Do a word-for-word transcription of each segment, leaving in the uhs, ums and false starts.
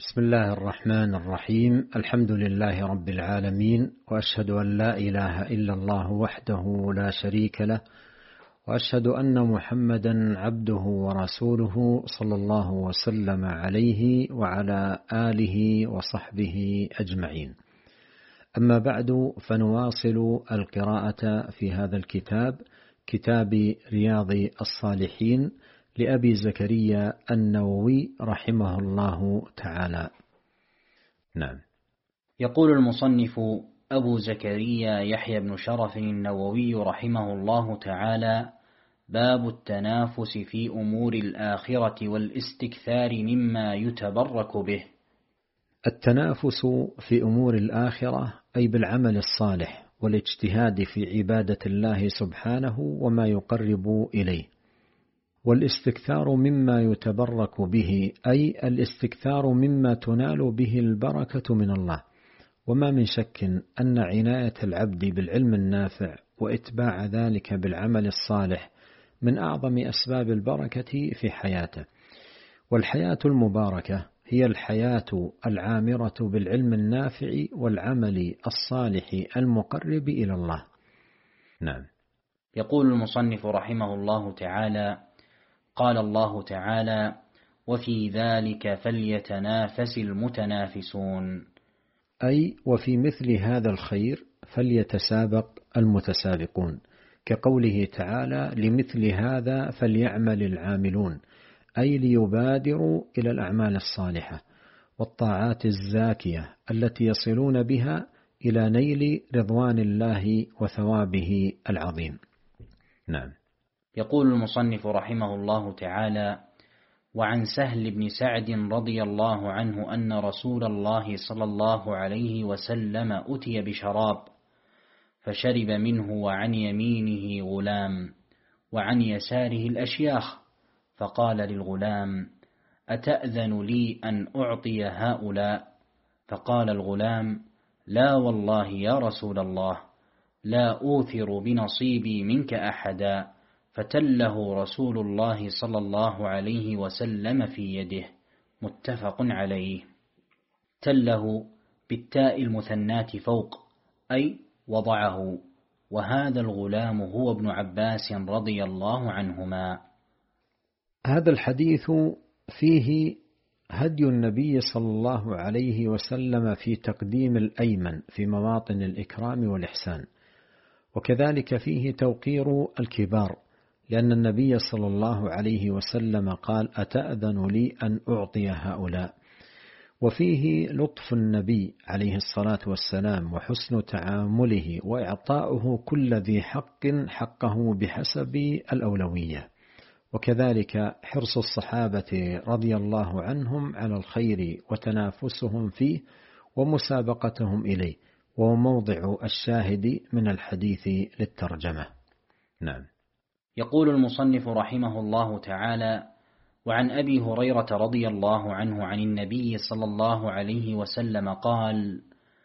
بسم الله الرحمن الرحيم. الحمد لله رب العالمين، وأشهد أن لا إله إلا الله وحده لا شريك له، وأشهد أن محمدا عبده ورسوله صلى الله وسلم عليه وعلى آله وصحبه أجمعين. أما بعد، فنواصل القراءة في هذا الكتاب، كتاب رياض الصالحين لأبي زكريا النووي رحمه الله تعالى. نعم. يقول المصنف أبو زكريا يحيى بن شرف النووي رحمه الله تعالى: باب التنافس في أمور الآخرة والاستكثار مما يتبرك به. التنافس في أمور الآخرة أي بالعمل الصالح والاجتهاد في عبادة الله سبحانه وما يقرب إليه، والاستكثار مما يتبرك به أي الاستكثار مما تنال به البركة من الله. وما من شك أن عناية العبد بالعلم النافع وإتباع ذلك بالعمل الصالح من أعظم أسباب البركة في حياته. والحياة المباركة هي الحياة العامرة بالعلم النافع والعمل الصالح المقرب إلى الله. نعم. يقول المصنف رحمه الله تعالى: قال الله تعالى: وفي ذلك فليتنافس المتنافسون، أي وفي مثل هذا الخير فليتسابق المتسابقون، كقوله تعالى: لمثل هذا فليعمل العاملون، أي ليبادروا إلى الأعمال الصالحة والطاعات الزاكية التي يصلون بها إلى نيل رضوان الله وثوابه العظيم. نعم. يقول المصنف رحمه الله تعالى: وعن سهل بن سعد رضي الله عنه أن رسول الله صلى الله عليه وسلم أتي بشراب فشرب منه، وعن يمينه غلام وعن يساره الأشياخ، فقال للغلام: أتأذن لي أن أعطي هؤلاء؟ فقال الغلام: لا والله يا رسول الله، لا أوثر بنصيبي منك أحدا. فتله رسول الله صلى الله عليه وسلم في يده. متفق عليه. تله بالتاء المثنات فوق، أي وضعه، وهذا الغلام هو ابن عباس رضي الله عنهما. هذا الحديث فيه هدي النبي صلى الله عليه وسلم في تقديم الأيمن في مواطن الإكرام والإحسان، وكذلك فيه توقير الكبار، لأن النبي صلى الله عليه وسلم قال: أتأذن لي أن أعطي هؤلاء. وفيه لطف النبي عليه الصلاة والسلام وحسن تعامله وإعطاؤه كل ذي حق حقه بحسب الأولوية، وكذلك حرص الصحابة رضي الله عنهم على الخير وتنافسهم فيه ومسابقتهم إليه، وهو موضع الشاهد من الحديث للترجمة. نعم. يقول المصنف رحمه الله تعالى: وعن أبي هريرة رضي الله عنه عن النبي صلى الله عليه وسلم قال: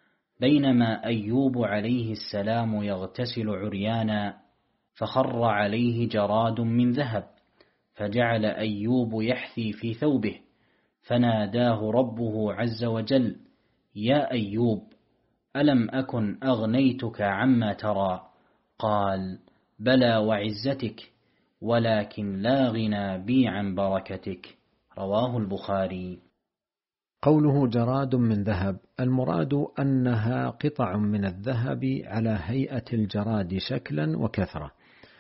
بينما أيوب عليه السلام يغتسل عريانا، فخر عليه جراد من ذهب، فجعل أيوب يحثي في ثوبه، فناداه ربه عز وجل: يا أيوب، ألم أكن أغنيتك عما ترى؟ قال: بلى وعزتك، ولكن لا غنى بي عن بركتك. رواه البخاري. قوله جراد من ذهب، المراد أنها قطع من الذهب على هيئة الجراد شكلا وكثرة،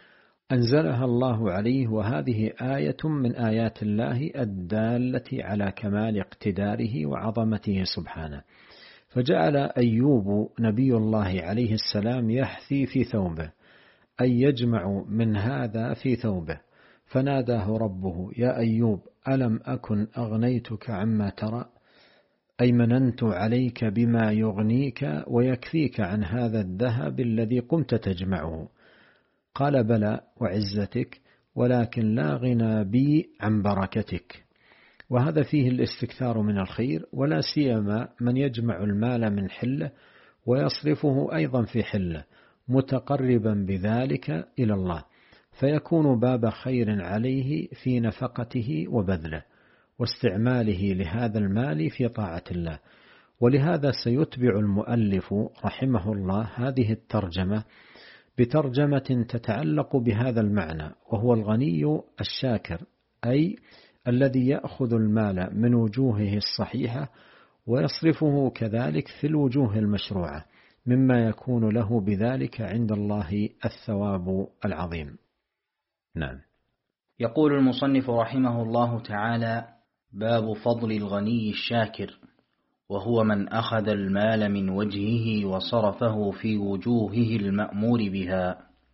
أنزلها الله عليه، وهذه آية من آيات الله الدالة على كمال اقتداره وعظمته سبحانه. فجعل أيوب نبي الله عليه السلام يحثي في ثوبه، أي يجمع من هذا في ثوبه، فناداه ربه: يا أيوب، ألم أكن أغنيتك عما ترى؟ أي مننت عليك بما يغنيك ويكفيك عن هذا الذهب الذي قمت تجمعه. قال: بلى وعزتك، ولكن لا غنى بي عن بركتك. وهذا فيه الاستكثار من الخير، ولا سيما من يجمع المال من حله ويصرفه أيضا في حله، متقربا بذلك إلى الله، فيكون باب خير عليه في نفقته وبذله. واستعماله لهذا المال في طاعة الله. ولهذا سيتبع المؤلف رحمه الله هذه الترجمة بترجمة تتعلق بهذا المعنى، وهو الغني الشاكر، أي الذي يأخذ المال من وجوهه الصحيحة ويصرفه كذلك في الوجوه المشروعة، مما يكون له بذلك عند الله الثواب العظيم. نعم. يقول المصنف رحمه الله تعالى: باب فضل الغني الشاكر، وهو من أخذ المال من وجهه وصرفه في وجوهه المأمور بها.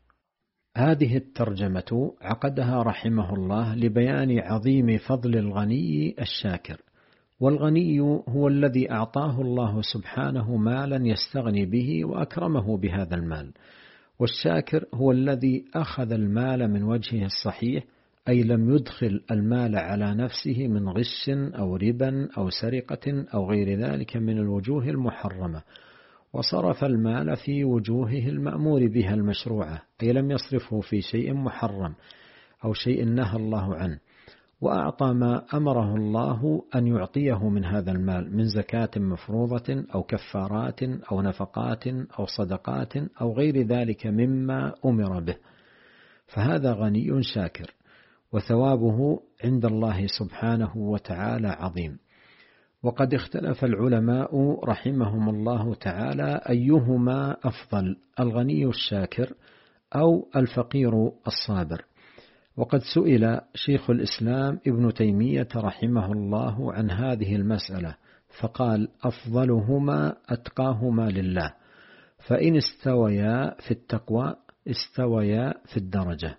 هذه الترجمة عقدها رحمه الله لبيان عظيم فضل الغني الشاكر. والغني هو الذي أعطاه الله سبحانه مالا يستغني به وأكرمه بهذا المال، والشاكر هو الذي أخذ المال من وجهه الصحيح، أي لم يدخل المال على نفسه من غش أو ربا أو سرقة أو غير ذلك من الوجوه المحرمة، وصرف المال في وجوهه المأمور بها المشروعة، أي لم يصرفه في شيء محرم أو شيء نهى الله عنه، وأعطى ما أمره الله أن يعطيه من هذا المال من زكاة مفروضة أو كفارات أو نفقات أو صدقات أو غير ذلك مما أمر به، فهذا غني شاكر، وثوابه عند الله سبحانه وتعالى عظيم. وقد اختلف العلماء رحمهم الله تعالى أيهما أفضل، الغني الشاكر أو الفقير الصابر. وقد سئل شيخ الإسلام ابن تيمية رحمه الله عن هذه المسألة فقال: أفضلهما أتقاهما لله، فإن استويا في التقوى استويا في الدرجة.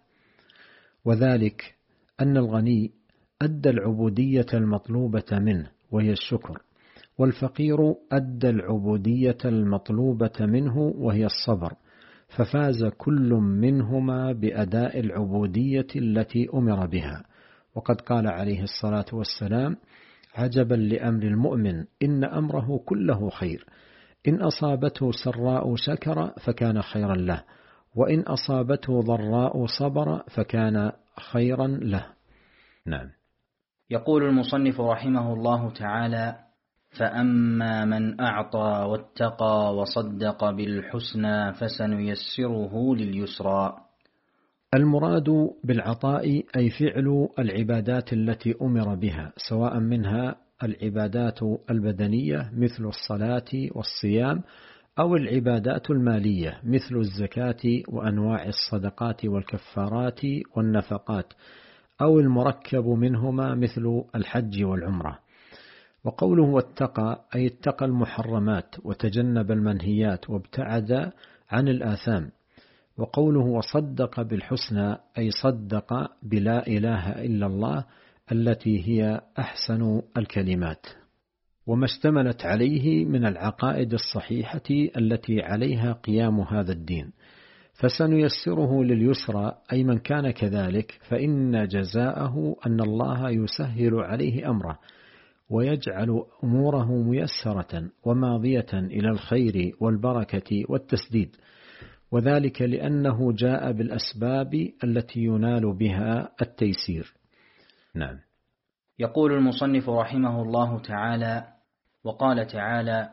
وذلك أن الغني أدى العبودية المطلوبة منه وهي الشكر، والفقير أدى العبودية المطلوبة منه وهي الصبر، ففاز كل منهما بأداء العبودية التي أمر بها. وقد قال عليه الصلاة والسلام: عجبا لأمر المؤمن إن أمره كله خير، إن أصابته سراء شكر فكان خيرا له، وإن أصابته ضراء صبر فكان خيرا له. نعم. يقول المصنف رحمه الله تعالى: فأما من أعطى واتقى وصدق بالحسنى فسنيسره لليسرى. المراد بالعطاء أي فعل العبادات التي أمر بها، سواء منها العبادات البدنية مثل الصلاة والصيام، أو العبادات المالية مثل الزكاة وأنواع الصدقات والكفارات والنفقات، أو المركب منهما مثل الحج والعمرة. وقوله واتقى أي اتقى المحرمات وتجنب المنهيات وابتعد عن الآثام. وقوله وصدق بالحسنى أي صدق بلا إله إلا الله التي هي أحسن الكلمات، وما اشتملت عليه من العقائد الصحيحة التي عليها قيام هذا الدين. فسنيسره لليسرى أي من كان كذلك فإن جزاءه أن الله يسهل عليه أمره ويجعل أموره ميسرة وماضية إلى الخير والبركة والتسديد، وذلك لأنه جاء بالأسباب التي ينال بها التيسير. نعم. يقول المصنف رحمه الله تعالى: وقال تعالى: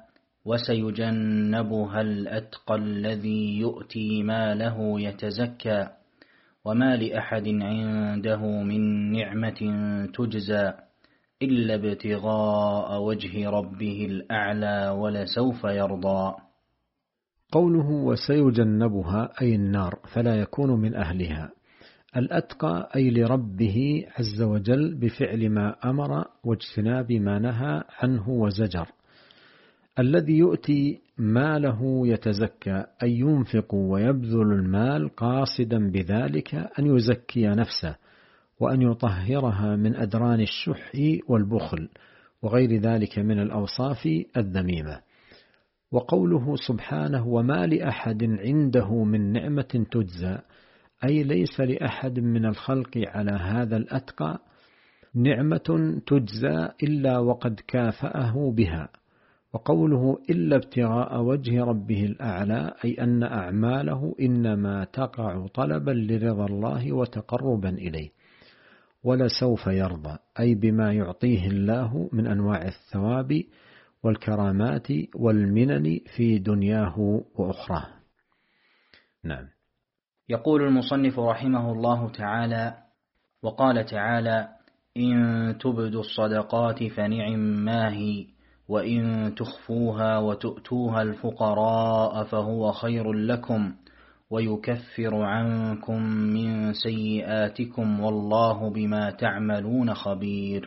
وسيجنبها الأتقى الذي يؤتي ماله يتزكى وما لأحد عنده من نعمة تجزى إلا ابتغاء وجه ربه الأعلى ولسوف يرضى. قوله وسيجنبها أي النار فلا يكون من أهلها. الأتقى أي لربه عز وجل بفعل ما أمر واجتناب ما نهى عنه وزجر. الذي يؤتي ماله يتزكى أي ينفق ويبذل المال قاصدا بذلك أن يزكي نفسه وأن يطهرها من أدران الشح والبخل وغير ذلك من الأوصاف الذميمة. وقوله سبحانه وما لأحد عنده من نعمة تجزى أي ليس لأحد من الخلق على هذا الأتقى نعمة تجزى إلا وقد كافأه بها. وقوله إلا ابتغاء وجه ربه الأعلى أي أن أعماله إنما تقع طلبا لرضا الله وتقربا إليه. ولسوف يرضى، أي بما يعطيه الله من أنواع الثواب والكرامات والمنن في دنياه وأخراه. نعم. يقول المصنف رحمه الله تعالى: وقال تعالى: إن تبدوا الصدقات فنعم ما هي، وإن تخفوها وتؤتوها الفقراء فهو خير لكم ويكفر عنكم من سيئاتكم والله بما تعملون خبير.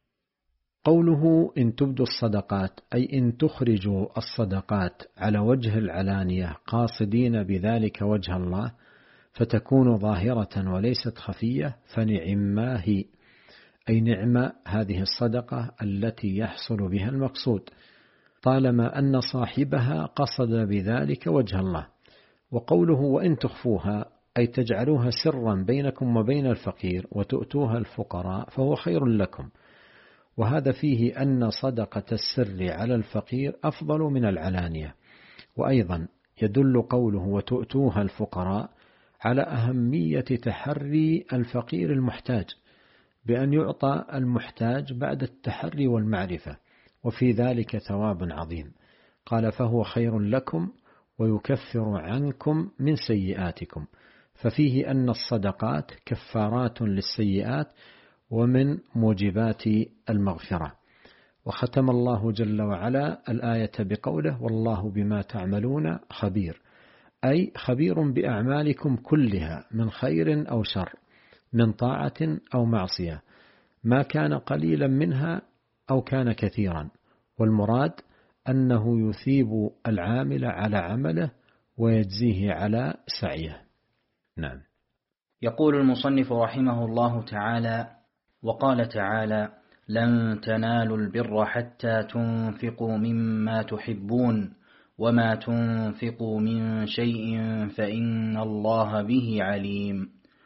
قوله إن تبدوا الصدقات أي إن تخرجوا الصدقات على وجه العلانية قاصدين بذلك وجه الله فتكون ظاهرة وليست خفية فنعم ما هي، أي نعمة هذه الصدقة التي يحصل بها المقصود طالما أن صاحبها قصد بذلك وجه الله. وقوله وإن تخفوها أي تجعلوها سرا بينكم وبين الفقير وتؤتوها الفقراء فهو خير لكم، وهذا فيه أن صدقة السر على الفقير أفضل من العلانية. وأيضا يدل قوله وتؤتوها الفقراء على أهمية تحري الفقير المحتاج بأن يعطى المحتاج بعد التحري والمعرفة، وفي ذلك ثواب عظيم. قال فهو خير لكم ويكفر عنكم من سيئاتكم، ففيه أن الصدقات كفارات للسيئات ومن موجبات المغفرة. وختم الله جل وعلا الآية بقوله والله بما تعملون خبير، أي خبير بأعمالكم كلها من خير أو شر، من طاعة أو معصية، ما كان قليلا منها أو كان كثيرا، والمراد أنه يثيب العامل على عمله ويجزيه على سعيه. نعم. يقول المصنف رحمه الله تعالى: وقال تعالى: لن تنالوا البر حتى تنفقوا مما تحبون وما تنفقوا من شيء فإن الله به عليم.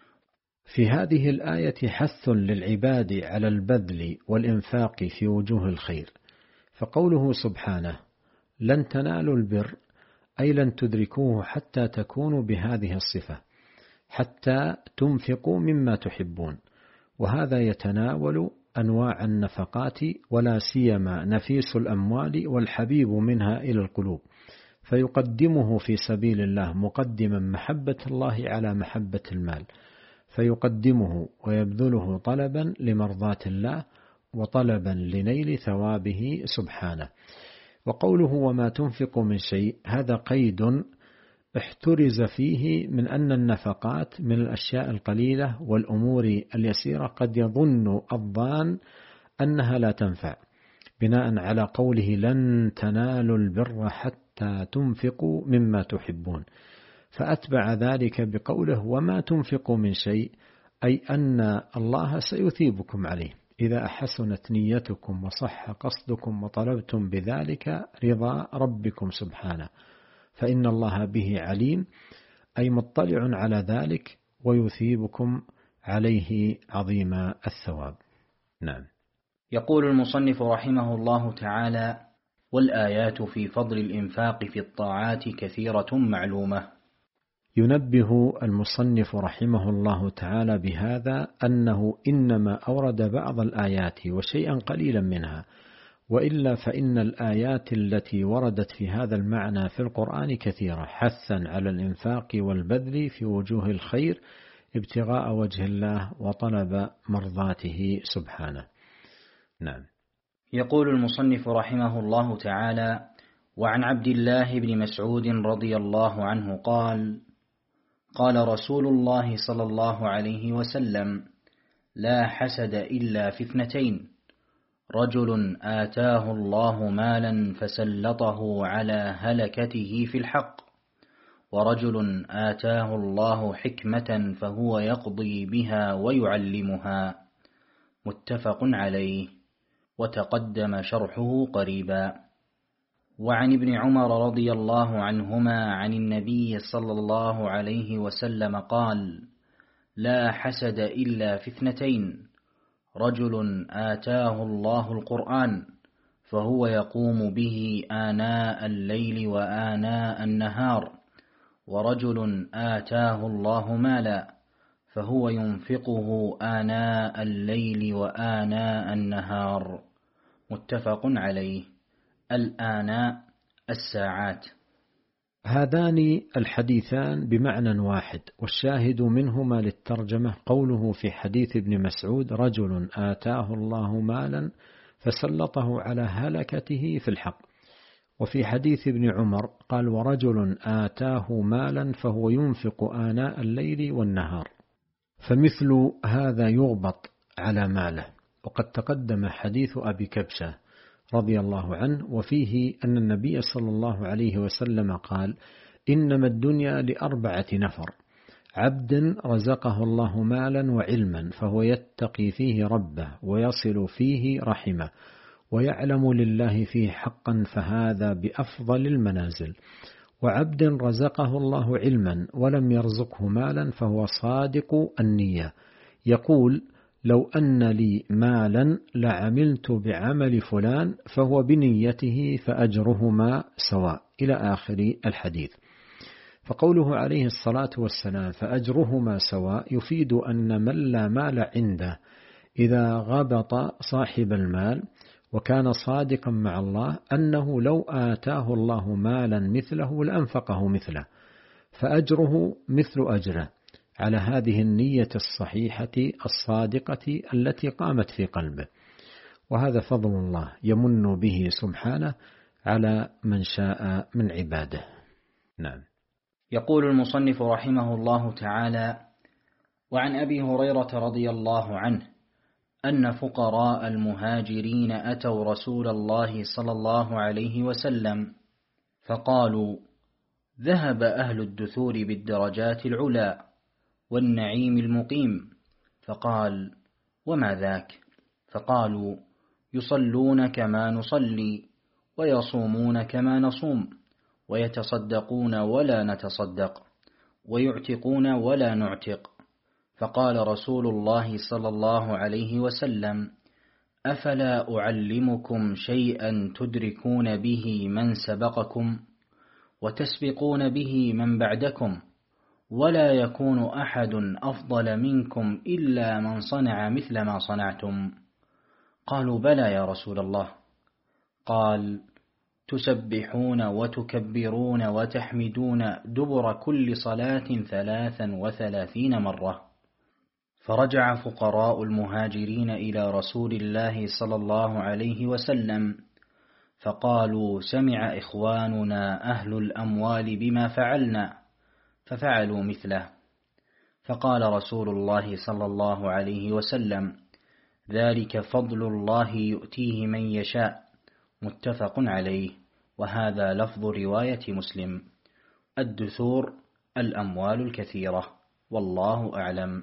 في هذه الآية حث للعباد على البذل والإنفاق في وجوه الخير، فقوله سبحانه لن تنالوا البر أي لن تدركوه حتى تكونوا بهذه الصفة، حتى تنفقوا مما تحبون، وهذا يتناول أنواع النفقات ولا سيما نفيس الأموال والحبيب منها إلى القلوب، فيقدمه في سبيل الله مقدما محبة الله على محبة المال، فيقدمه ويبذله طلبا لمرضاة الله وطلبا لنيل ثوابه سبحانه. وقوله وما تنفق من شيء هذا قيد احترز فيه من أن النفقات من الأشياء القليلة والأمور اليسيرة قد يظن الظان أنها لا تنفع، بناء على قوله لن تنالوا البر حتى تنفقوا مما تحبون، فأتبع ذلك بقوله وما تنفقوا من شيء، أي أن الله سيثيبكم عليه إذا أحسنت نيتكم وصح قصدكم وطلبتم بذلك رضا ربكم سبحانه، فإن الله به عليم، أي مطلع على ذلك ويثيبكم عليه عظيم الثواب. نعم. يقول المصنف رحمه الله تعالى: والآيات في فضل الإنفاق في الطاعات كثيرة معلومة. ينبه المصنف رحمه الله تعالى بهذا أنه إنما أورد بعض الآيات وشيئا قليلا منها، وإلا فإن الآيات التي وردت في هذا المعنى في القرآن كثيرة حثا على الإنفاق والبذل في وجوه الخير ابتغاء وجه الله وطلب مرضاته سبحانه. نعم. يقول المصنف رحمه الله تعالى: وعن عبد الله بن مسعود رضي الله عنه قال: قال رسول الله صلى الله عليه وسلم: لا حسد إلا في اثنتين، رجل آتاه الله مالا فسلطه على هلكته في الحق، ورجل آتاه الله حكمة فهو يقضي بها ويعلمها. متفق عليه، وتقدم شرحه قريبا. وعن ابن عمر رضي الله عنهما عن النبي صلى الله عليه وسلم قال: لا حسد إلا في اثنتين، رجل آتاه الله القرآن فهو يقوم به آناء الليل وآناء النهار، ورجل آتاه الله مالا فهو ينفقه آناء الليل وآناء النهار. متفق عليه. الآناء الساعات. هذان الحديثان بمعنى واحد، والشاهد منهما للترجمة قوله في حديث ابن مسعود: رجل آتاه الله مالا فسلطه على هلكته في الحق. وفي حديث ابن عمر قال: ورجل آتاه مالا فهو ينفق آناء الليل والنهار. فمثل هذا يغبط على ماله. وقد تقدم حديث أبي كبشة رضي الله عنه، وفيه أن النبي صلى الله عليه وسلم قال: إنما الدنيا لأربعة نفر: عبد رزقه الله مالا وعلما فهو يتقي فيه ربه ويصل فيه رحمه ويعلم لله فيه حقا فهذا بأفضل المنازل، وعبد رزقه الله علما ولم يرزقه مالا فهو صادق النية يقول: لو أن لي مالا لعملت بعمل فلان فهو بنيته فأجرهما سواء، إلى آخر الحديث. فقوله عليه الصلاة والسلام فأجرهما سواء يفيد أن من لا مال عنده إذا غبط صاحب المال وكان صادقا مع الله أنه لو آتاه الله مالا مثله لأنفقه مثله، فأجره مثل أجره على هذه النية الصحيحة الصادقة التي قامت في قلبه. وهذا فضل الله يمن به سبحانه على من شاء من عباده. نعم. يقول المصنف رحمه الله تعالى: وعن أبي هريرة رضي الله عنه أن فقراء المهاجرين أتوا رسول الله صلى الله عليه وسلم فقالوا: ذهب أهل الدثور بالدرجات العلا والنعيم المقيم. فقال: وما ذاك؟ فقالوا: يصلون كما نصلي ويصومون كما نصوم ويتصدقون ولا نتصدق ويعتقون ولا نعتق. فقال رسول الله صلى الله عليه وسلم: أفلا أعلمكم شيئا تدركون به من سبقكم وتسبقون به من بعدكم، ولا يكون أحد أفضل منكم إلا من صنع مثل ما صنعتم؟ قالوا: بلى يا رسول الله. قال: تسبحون وتكبرون وتحمدون دبر كل صلاة ثلاثا وثلاثين مرة. فرجع فقراء المهاجرين إلى رسول الله صلى الله عليه وسلم فقالوا: سمع إخواننا أهل الأموال بما فعلنا، ففعلوا مثله. فقال رسول الله صلى الله عليه وسلم: ذلك فضل الله يؤتيه من يشاء. متفق عليه. وهذا لفظ رواية مسلم. الدثور الأموال الكثيرة. والله أعلم.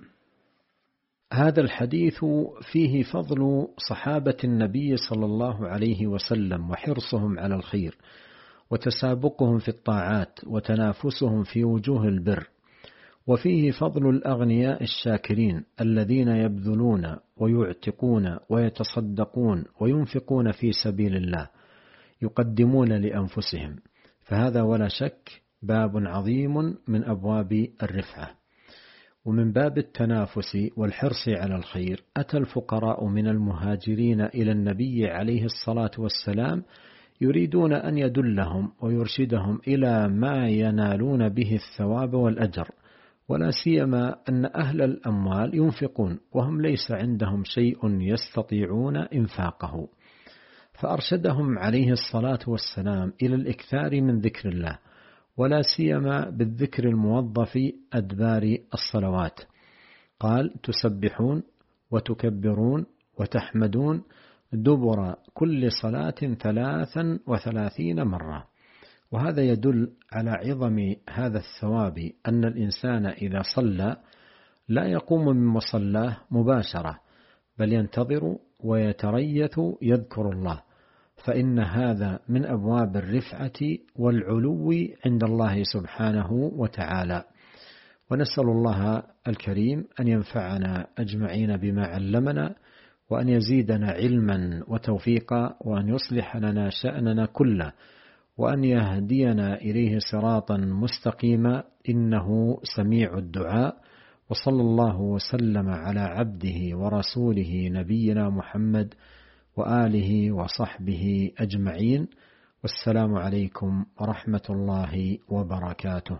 هذا الحديث فيه فضل صحابة النبي صلى الله عليه وسلم وحرصهم على الخير وتسابقهم في الطاعات وتنافسهم في وجوه البر، وفيه فضل الأغنياء الشاكرين الذين يبذلون ويعتقون ويتصدقون وينفقون في سبيل الله يقدمون لأنفسهم، فهذا ولا شك باب عظيم من أبواب الرفعة. ومن باب التنافس والحرص على الخير أتى الفقراء من المهاجرين إلى النبي عليه الصلاة والسلام يريدون أن يدلهم ويرشدهم إلى ما ينالون به الثواب والأجر، ولا سيما أن أهل الأموال ينفقون وهم ليس عندهم شيء يستطيعون إنفاقه، فأرشدهم عليه الصلاة والسلام إلى الإكثار من ذكر الله، ولا سيما بالذكر الموظف أدبار الصلوات. قال: تسبحون وتكبرون وتحمدون دبر كل صلاة ثلاثا وثلاثين مرة. وهذا يدل على عظم هذا الثواب، أن الإنسان إذا صلى لا يقوم من مصلاه مباشرة، بل ينتظر ويتريث يذكر الله، فإن هذا من أبواب الرفعة والعلو عند الله سبحانه وتعالى. ونسأل الله الكريم أن ينفعنا أجمعين بما علمنا، وأن يزيدنا علما وتوفيقا، وأن يصلح لنا شأننا كله، وأن يهدينا إليه صراطا مستقيما، إنه سميع الدعاء وصلى الله وسلم على عبده ورسوله نبينا محمد وآله وصحبه أجمعين، والسلام عليكم ورحمة الله وبركاته.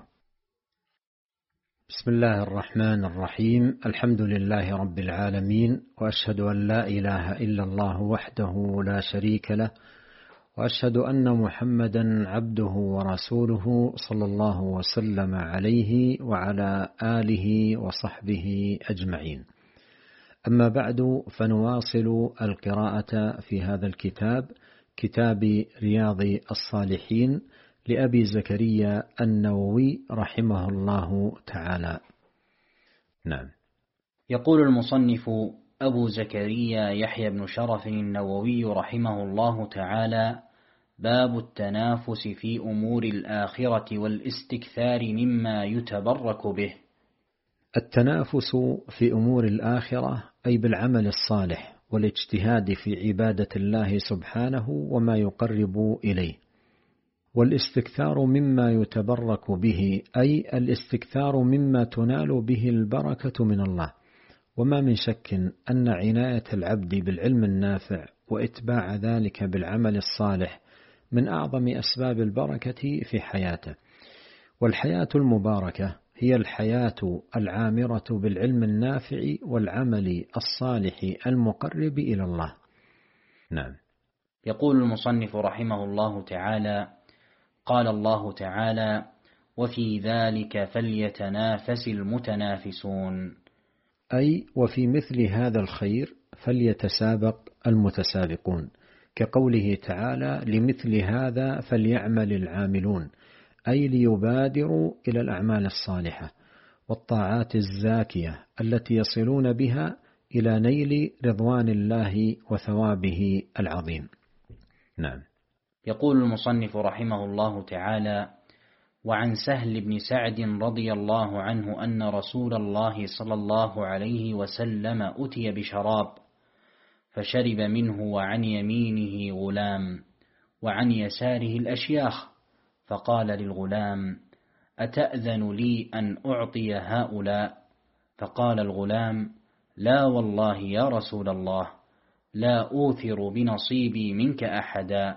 بسم الله الرحمن الرحيم. الحمد لله رب العالمين، وأشهد أن لا إله إلا الله وحده لا شريك له، وأشهد أن محمدا عبده ورسوله صلى الله وسلم عليه وعلى آله وصحبه أجمعين. أما بعد، فنواصل القراءة في هذا الكتاب، كتاب رياض الصالحين لأبي زكريا النووي رحمه الله تعالى. نعم. يقول المصنف أبو زكريا يحيى بن شرف النووي رحمه الله تعالى: باب التنافس في أمور الآخرة والاستكثار مما يتبرك به. التنافس في أمور الآخرة أي بالعمل الصالح والاجتهاد في عبادة الله سبحانه وما يقرب إليه، والاستكثار مما يتبرك به أي الاستكثار مما تنال به البركة من الله. وما من شك أن عناية العبد بالعلم النافع وإتباع ذلك بالعمل الصالح من أعظم أسباب البركة في حياته. والحياة المباركة هي الحياة العامرة بالعلم النافع والعمل الصالح المقرب إلى الله. نعم. يقول المصنف رحمه الله تعالى: قال الله تعالى: وفي ذلك فليتنافس المتنافسون، أي وفي مثل هذا الخير فليتسابق المتسابقون، كقوله تعالى: لمثل هذا فليعمل العاملون، أي ليبادروا إلى الأعمال الصالحة والطاعات الزاكية التي يصلون بها إلى نيل رضوان الله وثوابه العظيم. نعم. يقول المصنف رحمه الله تعالى: وعن سهل بن سعد رضي الله عنه أن رسول الله صلى الله عليه وسلم أتي بشراب فشرب منه، وعن يمينه غلام وعن يساره الأشياخ، فقال للغلام: أتأذن لي أن أعطي هؤلاء؟ فقال الغلام: لا والله يا رسول الله، لا أوثر بنصيبي منك أحدا.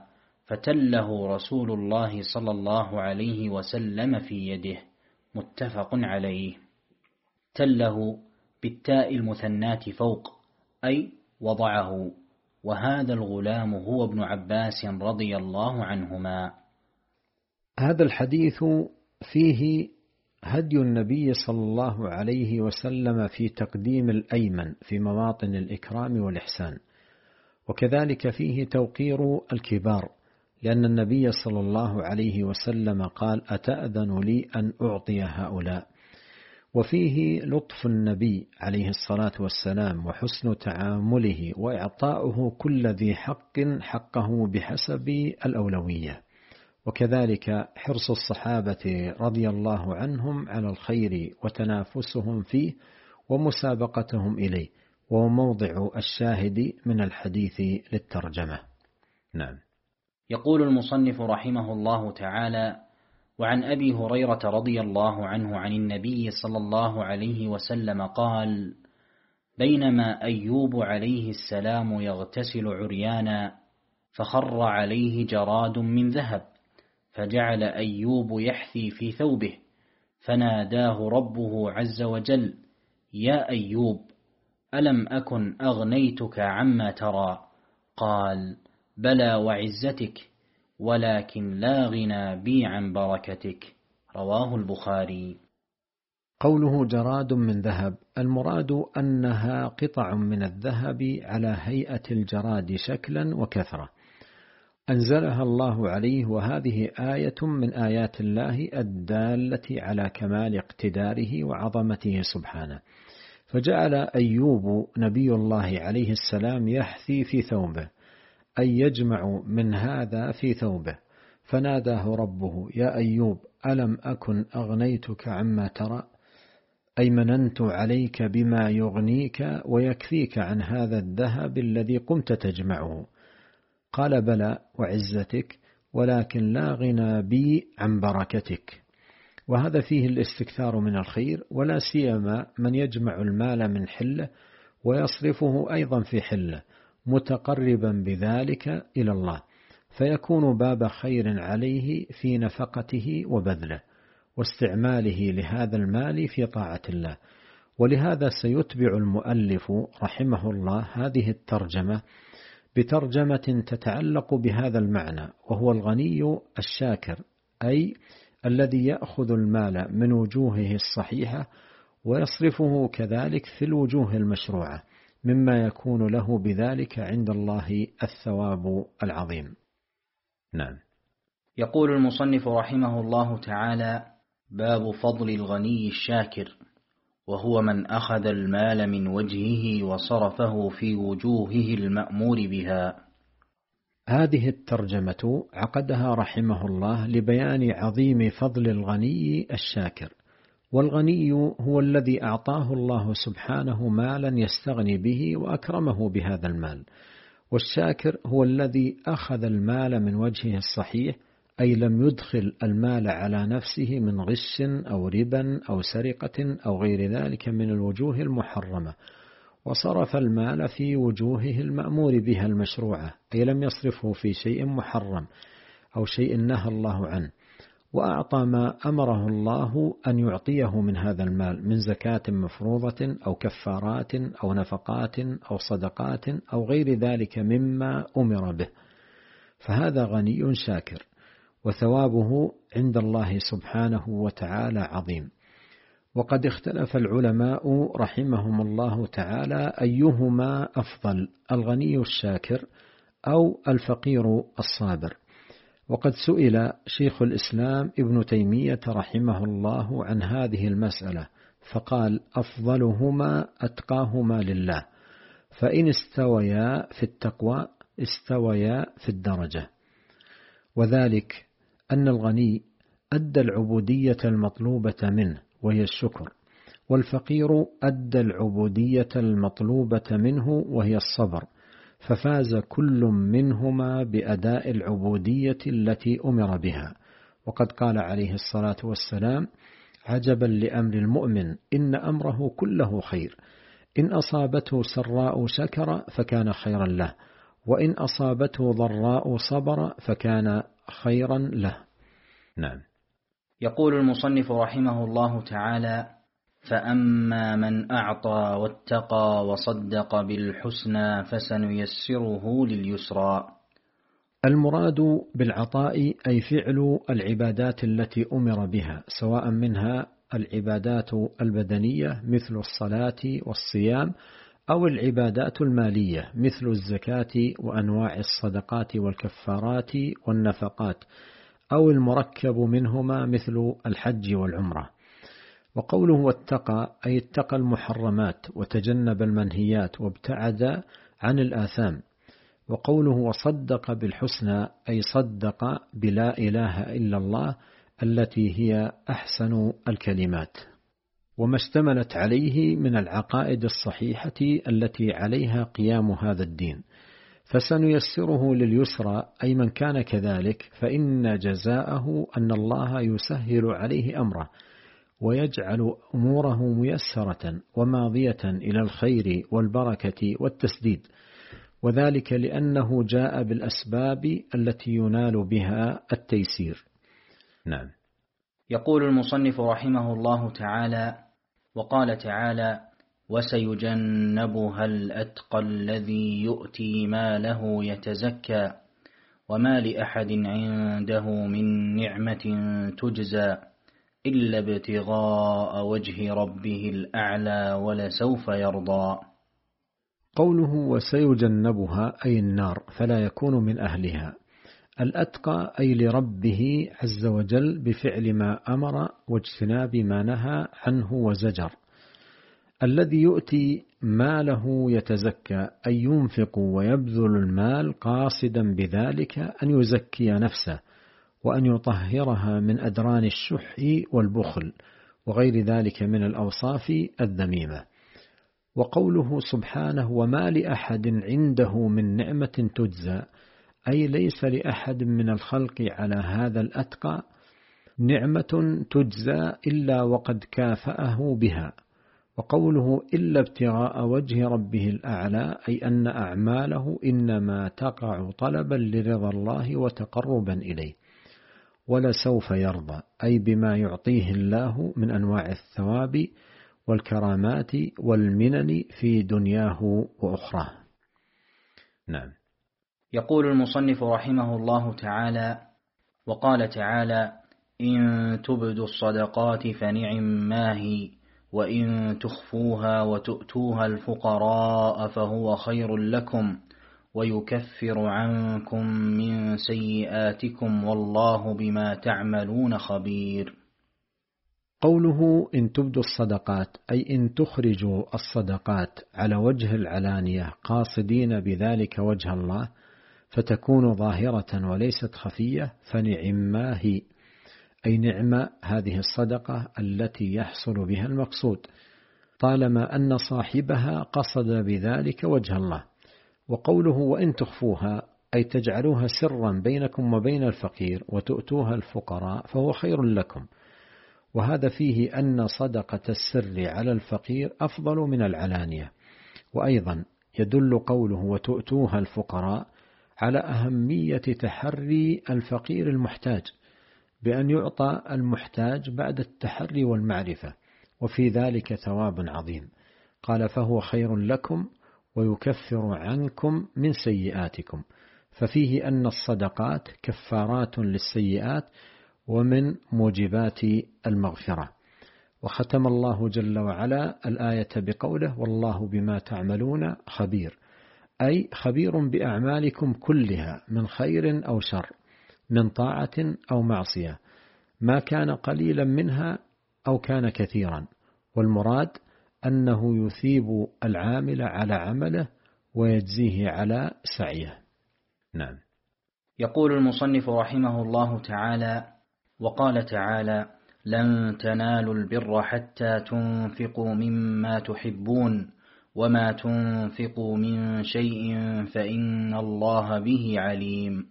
فتله رسول الله صلى الله عليه وسلم في يده. متفق عليه. تله بالتاء المثنات فوق، أي وضعه، وهذا الغلام هو ابن عباس رضي الله عنهما. هذا الحديث فيه هدي النبي صلى الله عليه وسلم في تقديم الأيمن في مواطن الإكرام والإحسان، وكذلك فيه توقير الكبار، لأن النبي صلى الله عليه وسلم قال: أتأذن لي أن أعطي هؤلاء. وفيه لطف النبي عليه الصلاة والسلام وحسن تعامله وإعطاؤه كل ذي حق حقه بحسب الأولوية، وكذلك حرص الصحابة رضي الله عنهم على الخير وتنافسهم فيه ومسابقتهم إليه، وهو موضع الشاهد من الحديث للترجمة. نعم. يقول المصنف رحمه الله تعالى: وعن أبي هريرة رضي الله عنه عن النبي صلى الله عليه وسلم قال: بينما أيوب عليه السلام يغتسل عريانا، فخر عليه جراد من ذهب، فجعل أيوب يحثي في ثوبه، فناداه ربه عز وجل: يا أيوب، ألم أكن أغنيتك عما ترى؟ قال: بلى وعزتك، ولكن لا غنى بي عن بركتك. رواه البخاري. قوله جراد من ذهب، المراد أنها قطع من الذهب على هيئة الجراد شكلا وكثرة، أنزلها الله عليه، وهذه آية من آيات الله الدالة على كمال اقتداره وعظمته سبحانه. فجعل أيوب نبي الله عليه السلام يحثي في ثوبه، أي يجمع من هذا في ثوبه، فناداه ربه: يا أيوب، ألم أكن أغنيتك عما ترى؟ أي مننت عليك بما يغنيك ويكفيك عن هذا الذهب الذي قمت تجمعه. قال: بلى وعزتك، ولكن لا غنى بي عن بركتك. وهذا فيه الاستكثار من الخير، ولا سيما من يجمع المال من حله ويصرفه أيضا في حله متقربا بذلك إلى الله، فيكون باب خير عليه في نفقته وبذله واستعماله لهذا المال في طاعة الله. ولهذا سيتبع المؤلف رحمه الله هذه الترجمة بترجمة تتعلق بهذا المعنى، وهو الغني الشاكر، أي الذي يأخذ المال من وجوهه الصحيحة ويصرفه كذلك في الوجوه المشروعة، مما يكون له بذلك عند الله الثواب العظيم. نعم. يقول المصنف رحمه الله تعالى: باب فضل الغني الشاكر، وهو من أخذ المال من وجهه وصرفه في وجوهه المأمور بها. هذه الترجمة عقدها رحمه الله لبيان عظيم فضل الغني الشاكر. والغني هو الذي أعطاه الله سبحانه مالا يستغني به وأكرمه بهذا المال، والشاكر هو الذي أخذ المال من وجهه الصحيح، أي لم يدخل المال على نفسه من غش أو ربا أو سرقة أو غير ذلك من الوجوه المحرمة، وصرف المال في وجوهه المأمور بها المشروعة، أي لم يصرفه في شيء محرم أو شيء نهى الله عنه، وأعطى ما أمره الله أن يعطيه من هذا المال من زكاة مفروضة أو كفارات أو نفقات أو صدقات أو غير ذلك مما أمر به، فهذا غني شاكر، وثوابه عند الله سبحانه وتعالى عظيم. وقد اختلف العلماء رحمهم الله تعالى أيهما أفضل، الغني الشاكر أو الفقير الصابر. وقد سئل شيخ الإسلام ابن تيمية رحمه الله عن هذه المسألة فقال: أفضلهما أتقاهما لله، فإن استويا في التقوى استويا في الدرجة. وذلك أن الغني أدى العبودية المطلوبة منه وهي الشكر، والفقير أدى العبودية المطلوبة منه وهي الصبر، ففاز كل منهما بأداء العبودية التي أمر بها. وقد قال عليه الصلاة والسلام: عجبا لأمر المؤمن إن أمره كله خير، إن أصابته سراء شكر فكان خيرا له، وإن أصابته ضراء صبر فكان خيرا له. نعم. يقول المصنف رحمه الله تعالى: فأما من أعطى واتقى وصدق بالحسنى فسنيسره لليسرى. المراد بالعطاء أي فعل العبادات التي أمر بها، سواء منها العبادات البدنية مثل الصلاة والصيام، أو العبادات المالية مثل الزكاة وأنواع الصدقات والكفارات والنفقات، أو المركب منهما مثل الحج والعمرة. وقوله واتقى أي اتقى المحرمات وتجنب المنهيات وابتعد عن الآثام. وقوله وصدق بالحسنى أي صدق بلا إله إلا الله التي هي أحسن الكلمات، وما اشتملت عليه من العقائد الصحيحة التي عليها قيام هذا الدين. فسنيسره لليسرى أي من كان كذلك فإن جزاءه أن الله يسهل عليه أمره ويجعل أموره ميسرة وماضية إلى الخير والبركة والتسديد، وذلك لأنه جاء بالأسباب التي ينال بها التيسير. نعم. يقول المصنف رحمه الله تعالى: وقال تعالى: وسيجنبها الأتقى الذي يؤتي ماله يتزكى وما لأحد عنده من نعمة تجزى إلا ابتغاء وجه ربه الأعلى ولسوف يرضى. قوله وسيجنبها أي النار فلا يكون من أهلها. الأتقى أي لربه عز وجل بفعل ما أمر واجتناب ما نهى عنه وزجر. الذي يؤتي ماله يتزكى أي ينفق ويبذل المال قاصدا بذلك أن يزكي نفسه وأن يطهرها من أدران الشح والبخل وغير ذلك من الأوصاف الذميمة. وقوله سبحانه وما لأحد عنده من نعمة تجزى أي ليس لأحد من الخلق على هذا الأتقى نعمة تجزى إلا وقد كافأه بها. وقوله إلا ابتغاء وجه ربه الأعلى أي أن أعماله إنما تقع طلبا لرضا الله وتقربا إليه. ولسوف يرضى أي بما يعطيه الله من أنواع الثواب والكرامات والمنن في دنياه وأخراه. نعم. يقول المصنف رحمه الله تعالى: وقال تعالى: إن تبدوا الصدقات فنعم ما هي، وإن تخفوها وتؤتوها الفقراء فهو خير لكم ويكفر عنكم من سيئاتكم والله بما تعملون خبير. قوله إن تبدوا الصدقات أي إن تخرجوا الصدقات على وجه العلانية قاصدين بذلك وجه الله فتكون ظاهرة وليست خفية فنعم ما هي، أي نعمة هذه الصدقة التي يحصل بها المقصود طالما أن صاحبها قصد بذلك وجه الله. وقوله وإن تخفوها أي تجعلوها سرا بينكم وبين الفقير وتؤتوها الفقراء فهو خير لكم. وهذا فيه أن صدقة السر على الفقير أفضل من العلانية. وأيضا يدل قوله وتؤتوها الفقراء على أهمية تحري الفقير المحتاج بأن يعطى المحتاج بعد التحري والمعرفة، وفي ذلك ثواب عظيم. قال فهو خير لكم ويكفر عنكم من سيئاتكم، ففيه أن الصدقات كفارات للسيئات ومن موجبات المغفرة. وختم الله جل وعلا الآية بقوله والله بما تعملون خبير، أي خبير بأعمالكم كلها من خير أو شر، من طاعة أو معصية، ما كان قليلا منها أو كان كثيرا. والمراد أنه يثيب العامل على عمله ويجزيه على سعيه. نعم. يقول المصنف رحمه الله تعالى: وقال تعالى: لن تنالوا البر حتى تنفقوا مما تحبون وما تنفقوا من شيء فإن الله به عليم.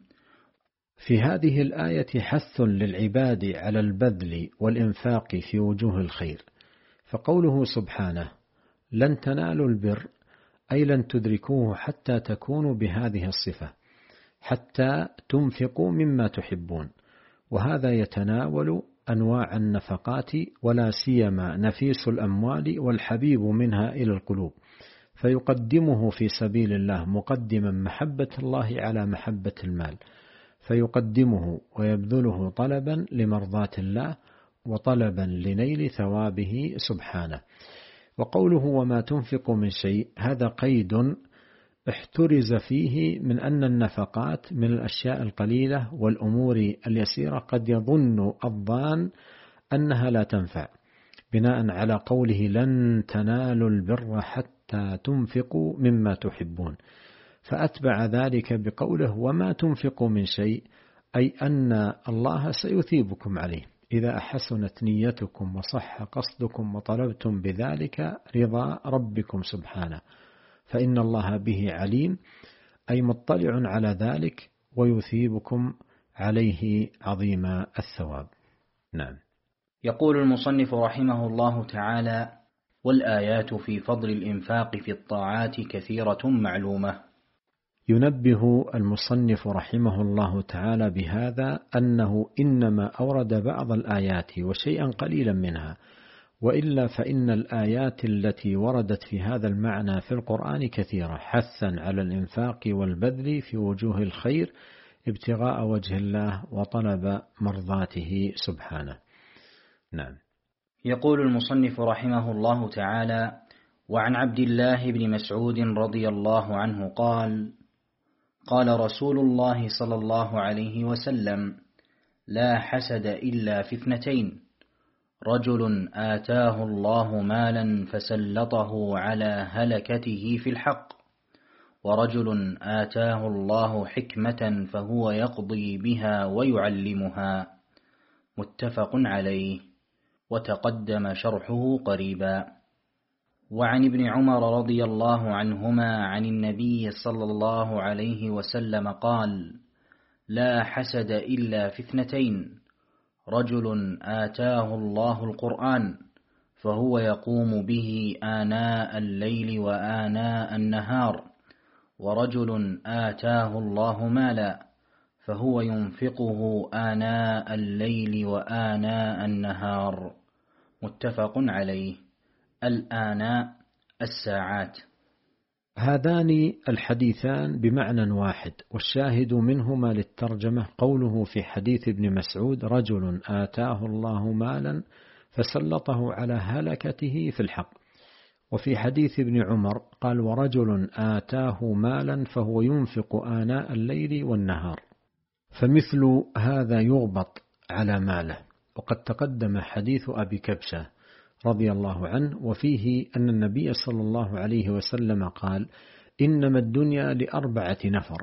في هذه الآية حث للعباد على البذل والإنفاق في وجوه الخير. فقوله سبحانه لن تنالوا البر أي لن تدركوه حتى تكونوا بهذه الصفة، حتى تنفقوا مما تحبون. وهذا يتناول أنواع النفقات ولا سيما نفيس الأموال والحبيب منها إلى القلوب، فيقدمه في سبيل الله مقدما محبة الله على محبة المال، فيقدمه ويبذله طلبا لمرضاة الله وطلبا لنيل ثوابه سبحانه. وقوله وما تنفق من شيء هذا قيد احترز فيه من أن النفقات من الأشياء القليلة والأمور اليسيرة قد يظن الظان أنها لا تنفع، بناء على قوله لن تنالوا البر حتى تنفقوا مما تحبون، فأتبع ذلك بقوله وما تنفقوا من شيء، أي أن الله سيثيبكم عليه إذا حسنت نيتكم وصح قصدكم وطلبتم بذلك رضا ربكم سبحانه، فإن الله به عليم، أي مطلع على ذلك ويثيبكم عليه عظيم الثواب. نعم. يقول المصنف رحمه الله تعالى: والآيات في فضل الإنفاق في الطاعات كثيرة معلومة. ينبه المصنف رحمه الله تعالى بهذا أنه إنما أورد بعض الآيات وشيئا قليلا منها، وإلا فإن الآيات التي وردت في هذا المعنى في القرآن كثيرة حثا على الإنفاق والبذل في وجوه الخير ابتغاء وجه الله وطلب مرضاته سبحانه. نعم. يقول المصنف رحمه الله تعالى: وعن عبد الله بن مسعود رضي الله عنه قال: قال رسول الله صلى الله عليه وسلم: لا حسد إلا في اثنتين، رجل آتاه الله مالا فسلطه على هلكته في الحق، ورجل آتاه الله حكمة فهو يقضي بها ويعلمها. متفق عليه، وتقدم شرحه قريبا. وعن ابن عمر رضي الله عنهما عن النبي صلى الله عليه وسلم قال: لا حسد إلا في اثنتين، رجل آتاه الله القرآن فهو يقوم به آناء الليل وآناء النهار، ورجل آتاه الله مالا فهو ينفقه آناء الليل وآناء النهار. متفق عليه. الآناء الساعات. هذان الحديثان بمعنى واحد، والشاهد منهما للترجمة قوله في حديث ابن مسعود: رجل آتاه الله مالا فسلطه على هلكته في الحق. وفي حديث ابن عمر قال: ورجل آتاه مالا فهو ينفق آناء الليل والنهار. فمثل هذا يغبط على ماله. وقد تقدم حديث أبي كبشة رضي الله عنه، وفيه أن النبي صلى الله عليه وسلم قال: إنما الدنيا لأربعة نفر: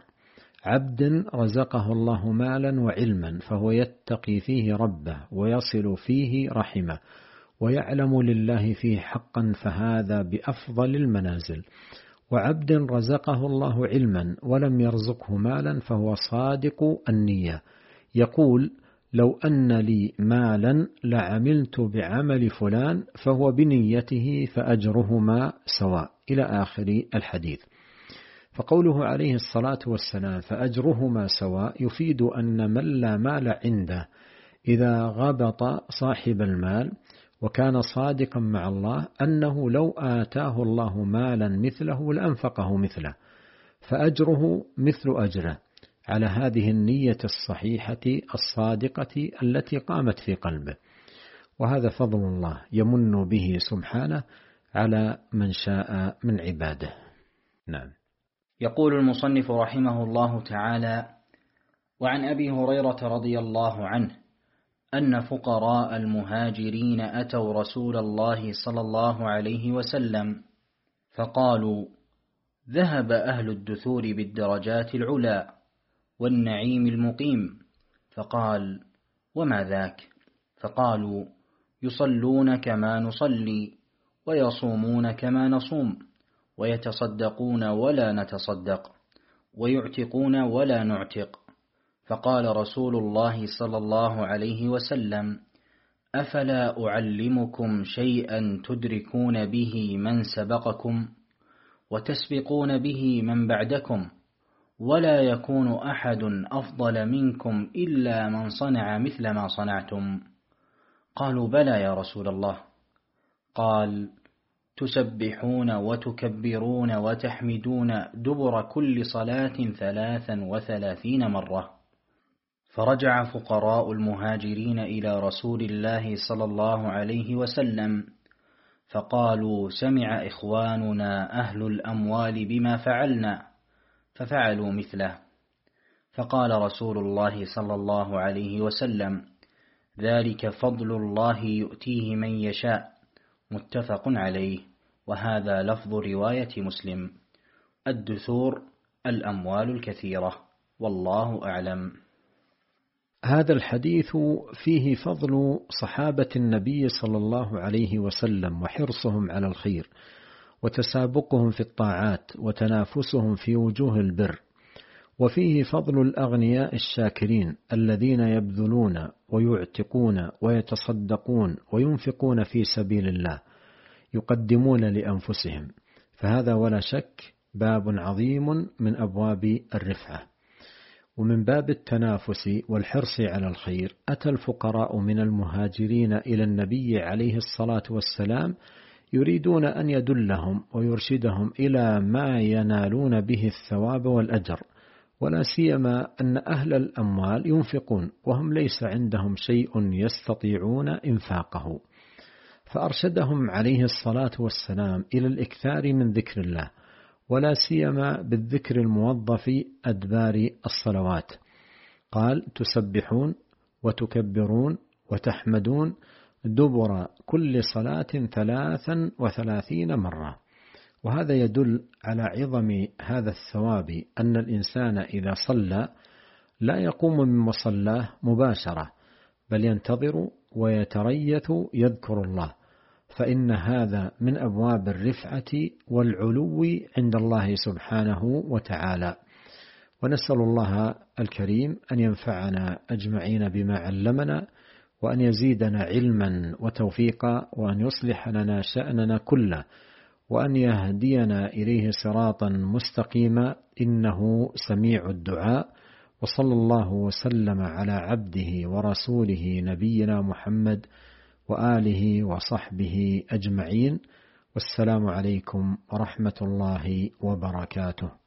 عبد رزقه الله مالا وعلما فهو يتقي فيه ربه ويصل فيه رحمه ويعلم لله فيه حقا فهذا بأفضل المنازل، وعبد رزقه الله علما ولم يرزقه مالا فهو صادق النية يقول: لو أن لي مالا لعملت بعمل فلان فهو بنيته فأجرهما سواء، إلى آخر الحديث. فقوله عليه الصلاة والسلام فأجرهما سواء يفيد أن من لا مال عنده إذا غبط صاحب المال وكان صادقا مع الله أنه لو آتاه الله مالا مثله لأنفقه مثله، فأجره مثل أجره على هذه النية الصحيحة الصادقة التي قامت في قلبه. وهذا فضل الله يمن به سبحانه على من شاء من عباده. نعم. يقول المصنف رحمه الله تعالى: وعن أبي هريرة رضي الله عنه أن فقراء المهاجرين أتوا رسول الله صلى الله عليه وسلم فقالوا: ذهب أهل الدثور بالدرجات العلا والنعيم المقيم. فقال: وما ذاك؟ فقالوا: يصلون كما نصلي ويصومون كما نصوم ويتصدقون ولا نتصدق ويعتقون ولا نعتق. فقال رسول الله صلى الله عليه وسلم: أفلا أعلمكم شيئا تدركون به من سبقكم وتسبقون به من بعدكم، ولا يكون أحد أفضل منكم إلا من صنع مثل ما صنعتم؟ قالوا: بلى يا رسول الله. قال: تسبحون وتكبرون وتحمدون دبر كل صلاة ثلاثا وثلاثين مرة. فرجع فقراء المهاجرين إلى رسول الله صلى الله عليه وسلم فقالوا: سمع إخواننا أهل الأموال بما فعلنا، ففعلوا مثله. فقال رسول الله صلى الله عليه وسلم: ذلك فضل الله يؤتيه من يشاء. متفق عليه. وهذا لفظ رواية مسلم. الدثور الأموال الكثيرة، والله أعلم. هذا الحديث فيه فضل صحابة النبي صلى الله عليه وسلم وحرصهم على الخير وتسابقهم في الطاعات وتنافسهم في وجوه البر، وفيه فضل الأغنياء الشاكرين الذين يبذلون ويعتقون ويتصدقون وينفقون في سبيل الله يقدمون لأنفسهم، فهذا ولا شك باب عظيم من أبواب الرفعة. ومن باب التنافس والحرص على الخير أتى الفقراء من المهاجرين إلى النبي عليه الصلاة والسلام يريدون أن يدلهم ويرشدهم إلى ما ينالون به الثواب والأجر، ولا سيما أن أهل الأموال ينفقون وهم ليس عندهم شيء يستطيعون إنفاقه، فأرشدهم عليه الصلاة والسلام إلى الإكثار من ذكر الله، ولا سيما بالذكر الموظف في أدبار الصلوات. قال: تسبحون وتكبرون وتحمدون دبر كل صلاة ثلاثا وثلاثين مرة. وهذا يدل على عظم هذا الثواب، أن الإنسان إذا صلى لا يقوم من مصلاه مباشرة، بل ينتظر ويتريث يذكر الله، فإن هذا من أبواب الرفعة والعلو عند الله سبحانه وتعالى. ونسأل الله الكريم أن ينفعنا أجمعين بما علمنا، وأن يزيدنا علما وتوفيقا، وأن يصلح لنا شأننا كله، وأن يهدينا إليه صراطا مستقيما، إنه سميع الدعاء. وصلى الله وسلم على عبده ورسوله نبينا محمد وآله وصحبه أجمعين، والسلام عليكم ورحمة الله وبركاته.